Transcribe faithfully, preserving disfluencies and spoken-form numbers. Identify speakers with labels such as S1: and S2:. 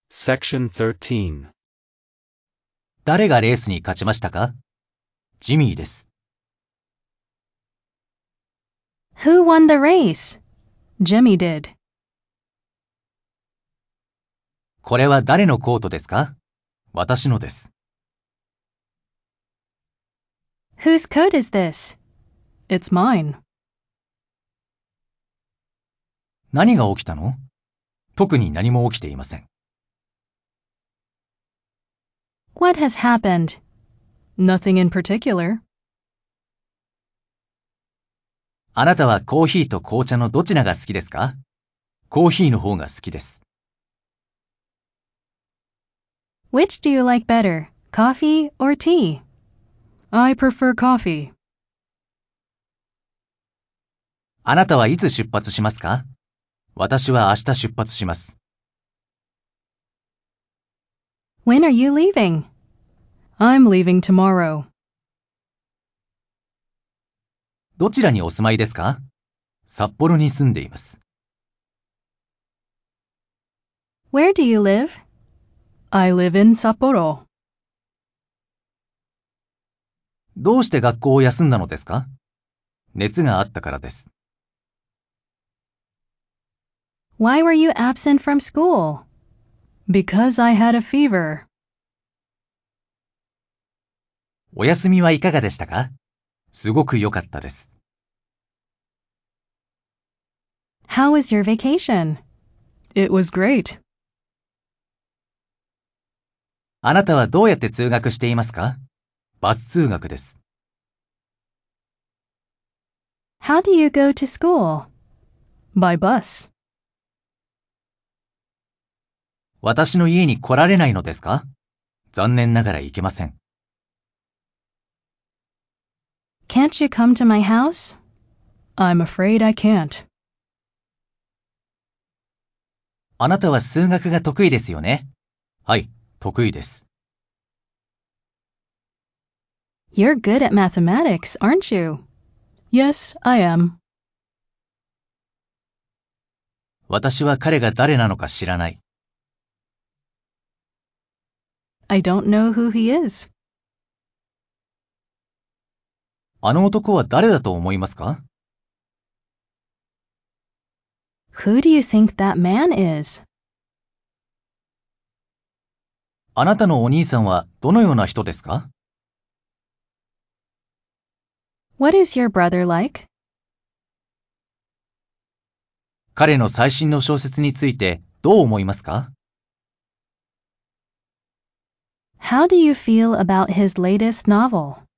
S1: Section thirteen.
S2: 誰がレースに勝ちましたか？ジミーです。
S3: Who won the race? Jimmy did.
S2: これは誰のコートですか？私のです。
S3: Whose coat is this? It's mine.
S2: 何が起きたの？特に何も起きていません。
S3: What has happened? Nothing in particular.
S2: あなたはコーヒーと紅茶のどちらが好きですか？コーヒーの方が好きです。
S3: Which do you like better, coffee or tea? I prefer coffee.
S2: あなたはいつ出発しますか？私は明日出発します。
S3: When are you leaving? I'm leaving tomorrow.
S2: どちらにお住まいですか？札幌に住んでいます。
S3: Where do you live? I live in Sapporo.
S2: どうして学校を休んだのですか？熱があったからです。
S3: Why were you absent from school? Because I had a fever.
S2: お休みはいかがでしたか？すごく良かったです。
S3: How was your vacation? It was great.
S2: あなたはどうやって通学していますか？バス通学です。
S3: How do you go to school? By bus.
S2: 私の家に来られないのですか？残念ながら行けません。
S3: Can't you come to my house? I'm afraid I can't.
S2: あなたは数学が得意ですよね？はい、得意です。
S3: You're good at mathematics, aren't you? Yes, I am.
S2: 私は彼が誰なのか知らない。
S3: I don't know who he is.
S2: あの男は誰だと思いますか？
S3: Who do you think that man is?
S2: あなたのお兄さんはどのような人ですか？
S3: What is your brother like?
S2: 彼の最新の小説についてどう思いますか？
S3: How do you feel about his latest novel?